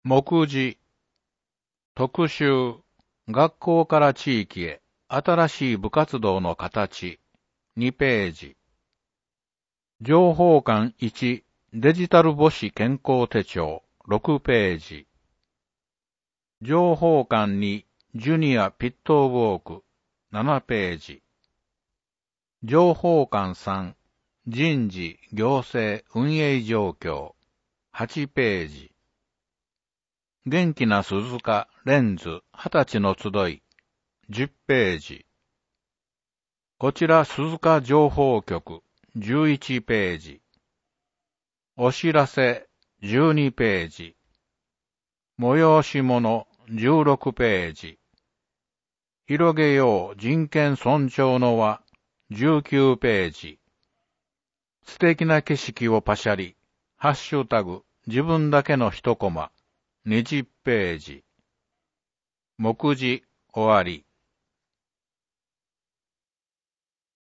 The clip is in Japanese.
目次、特集、学校から地域へ、新しい部活動の形、2ページ。情報館1、デジタル母子健康手帳、6ページ。情報館2、ジュニアピットウォーク、7ページ。情報館3、人事、行政、運営状況、8ページ。元気な鈴鹿、レンズ、20歳の集い、10ページ。こちら鈴鹿情報局、11ページ。お知らせ、12ページ。催し物、16ページ。広げよう人権尊重の輪、19ページ。素敵な景色をパシャリ、ハッシュタグ、自分だけの一コマ、20ページ。目次、終わり。